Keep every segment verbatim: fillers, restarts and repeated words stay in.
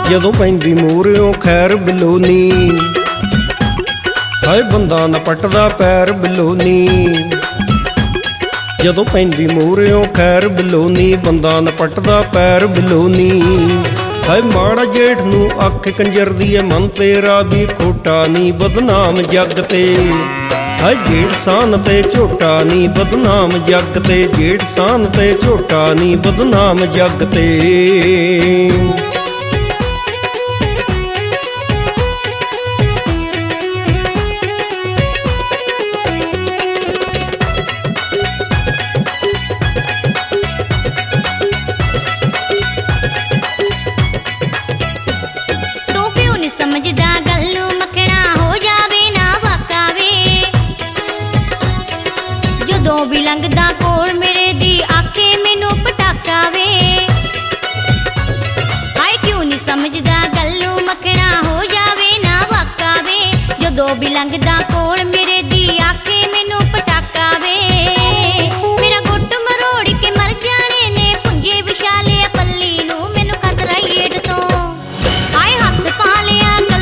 ਜਦੋਂ ਪੈਂਦੀ ਮੂਹਰਿਓਂ ਖੈਰ ਬਲੋਨੀ, ਹਾਏ ਬੰਦਾ ਨਾ ਪੱਟਦਾ ਪੈਰ ਬਲੋਨੀ। ਜਦੋਂ ਪੈਂਦੀ ਮੂਹਰਿਓਂ ਖੈਰ ਬਲੋਨੀ, ਬੰਦਾ ਨਾ ਪੱਟਦਾ ਪੈਰ ਬਲੋਨੀ। ਹਾਏ ਮਾੜਾ ਜੇਠ ਨੂੰ ਅੱਖ ਕੰਜਰ ਦੀ ਏ, ਮਨ ਤੇਰਾ ਵੀ ਖੋਟਾ ਨੀ ਬਦਨਾਮ ਜੱਗ ਤੇ। ਹਾਏ ਜੇਠ ਸਾਨ ਤੇ ਝੋਟਾ ਨੀ ਬਦਨਾਮ ਜੱਗ ਤੇ, ਜੇਠ ਸਾਨ ਤੇ ਝੋਟਾ ਨੀ ਬਦਨਾਮ ਜੱਗ ਤੇ। ਸਮਝਦਾ ਗੱਲ ਨੂੰ ਮੱਖਣਾ ਹੋ ਜਾਵੇ ਨਾ ਵਾਕਾ ਵੇ, ਜਦੋਂ ਵੀ ਲੰਘਦਾ ਕੋਲ ਮੇਰੇ ਦੀ ਆਖੇ ਮੈਨੂੰ ਪਟਾਕਾ ਵੇ। ਹਾਏ ਕਿਉਂ ਨੀ ਸਮਝਦਾ ਗੱਲ ਨੂੰ ਮੱਖਣਾ ਹੋ ਜਾਵੇ ਨਾ ਵਾਕਾ ਵੇ, ਜਦੋਂ ਵੀ ਲੰਘਦਾ ਕੋਲ ਮੇਰੇ ਦੀ ਆਖੇ ਮੈਨੂੰ ਪਟਾਕਾ ਵੇ। ਮੇਰਾ ਗੁੱਟ ਮਰੋੜ ਕੇ ਮਰ ਜਾਣੇ ਨੇ ਪੁੰਜੇ ਵਿਛਾਲੇ ਪੱਲੀ ਨੂੰ, ਮੈਨੂੰ ਖਤਰਾ ਏਡ ਤੋਂ। ਹਾਏ ਹੱਥ ਪਾ ਲਿਆ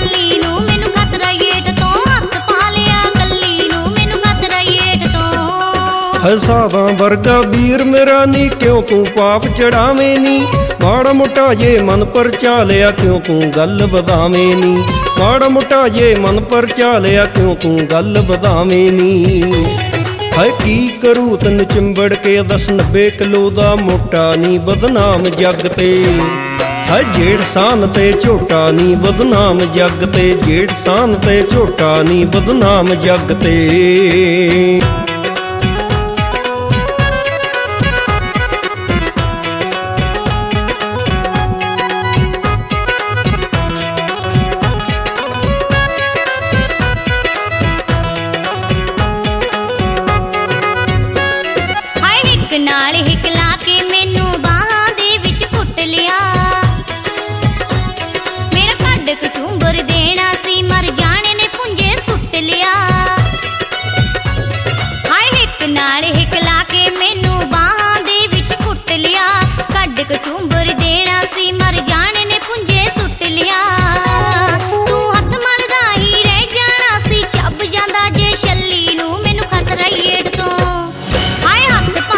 ਸਾਦਾ ਵਰਗਾ ਵੀਰ ਮੇਰਾ ਨੀ, ਕਿਉਂ ਤੂੰ ਪਾਪ ਚੜਾਵੇਂ ਨੀ। ਮਾੜਾ ਮੋਟਾ ਜੇ ਮਨ ਪਰਚਾ ਲਿਆ, ਕਿਉਂ ਤੂੰ ਗੱਲ ਵਧਾਵੇਂ ਨੀ। ਮਾੜਾ ਮੋਟਾ ਜੇ ਮਨ ਪਰਚਾ ਲਿਆ, ਕਿਉਂ ਤੂੰ ਗੱਲ ਵਧਾਵੇਂ ਨੀ। ਹਾਏ ਕੀ ਕਰੂ ਤੈਨੂੰ ਚਿੰਬੜ ਕੇ, ਦਸ ਨੱਬੇ ਕਿਲੋ ਦਾ ਮੋਟਾ ਨੀ ਬਦਨਾਮ ਜੱਗ ਤੇ। ਹਾਏ ਜੇਠ ਸਾਨ ਤੇ ਝੋਟਾ ਨੀ ਬਦਨਾਮ ਜੱਗ ਤੇ, ਜੇਠ ਸਾਨ ਤੇ ਝੋਟਾ ਨੀ ਬਦਨਾਮ ਜੱਗ ਤੇ। ਨਾਲ ਹਿਕਲਾ ਕੇ ਮੈਨੂੰ ਬਾਹਾਂ ਦੇ ਵਿੱਚ ਘੁੱਟ ਲਿਆ, ਮੇਰਾ ਕੱਢ ਕਚੂੰਬਰ ਦੇਣਾ ਸੀ, ਮਰ ਜਾਣੇ ਨੇ ਪੁੰਜੇ ਸੁੱਟ ਲਿਆ। ਹਾਏ ਹਿੱਕ ਨਾਲ ਹਿਕਲਾ ਕੇ ਮੈਨੂੰ ਬਾਹਾਂ ਦੇ ਵਿੱਚ ਘੁੱਟ ਲਿਆ, ਕੱਢ ਕਚੂੰਬਰ ਦੇਣਾ ਸੀ, ਮਰ ਜਾਣੇ ਨੇ ਪੁੰਜੇ ਸੁੱਟ ਲਿਆ। ਤੂੰ ਹੱਥ ਮਲਦਾ ਹੀ ਰਹਿ ਜਾਣਾ ਸੀ, ਚੱਬ ਜਾਂਦਾ ਜੇ ਛੱਲੀ ਨੂੰ, ਮੈਨੂੰ ਖਤਰਾ ਏਡ ਤੋਂ। ਹਾਏ ਹੱਥ ਪਾ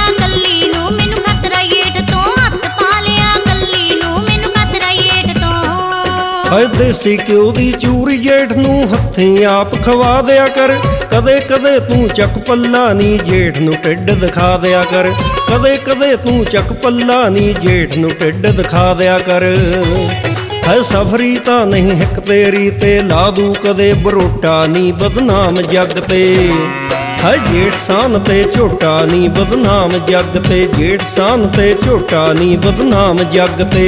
ਹਾਏ ਦੇਸੀ ਘਿਓ ਦੀ ਚੂਰੀ ਜੇਠ ਨੂੰ ਹੱਥੀਂ ਆਪ ਖਵਾ ਦਿਆ ਕਰ, ਕਦੇ ਕਦੇ ਤੂੰ ਚੱਕ ਪੱਲਾ ਨੀ ਜੇਠ ਨੂੰ ਢਿੱਡ ਦਿਖਾ ਦਿਆ ਕਰ। ਕਦੇ ਕਦੇ ਤੂੰ ਚੱਕ ਪੱਲਾ ਨੀ ਜੇਠ ਨੂੰ ਢਿੱਡ ਦਿਖਾ ਦਿਆ ਕਰ। ਹਾਏ ਸਫਰੀ ਤਾਂ ਨਹੀਂ ਹਿੱਕ ਤੇਰੀ ਤੇ, ਲਾ ਦੂ ਕਦੇ ਬਰੋਟਾ ਨੀ ਬਦਨਾਮ ਜੱਗ ਤੇ। ਹਾਏ ਜੇਠ ਸਾਨ ਤੇ ਝੋਟਾ ਨੀ ਬਦਨਾਮ ਜੱਗ ਤੇ, ਜੇਠ ਸਾਨ ਤੇ ਝੋਟਾ ਨੀ ਬਦਨਾਮ ਜੱਗ ਤੇ।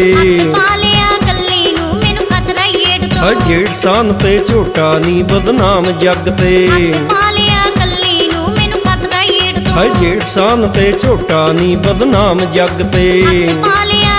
ਹਾਏ ਜੇਠ ਸਾਨ ਤੇ ਝੋਟਾ ਨੀ ਬਦਨਾਮ ਜੱਗ ਤੇ। ਹਾਏ ਜੇਠ ਸਾਨ ਤੇ ਝੋਟਾ ਨੀ ਬਦਨਾਮ ਜੱਗ ਤੇ।